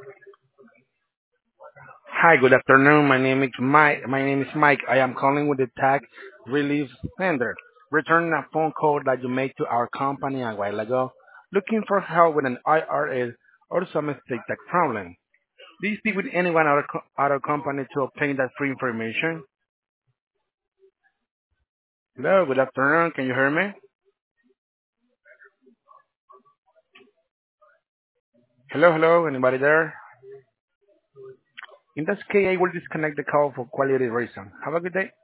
Hi, good afternoon. My name is Mike. I am calling with the tax relief center, returning a phone call that you made to our company a while ago, looking for help with an IRS or some estate tax problem. Do you speak with anyone at our company to obtain that free information? Hello, good afternoon. Can you hear me? Hello, hello. Anybody there? In that case, I will disconnect the call for quality reason. Have a good day.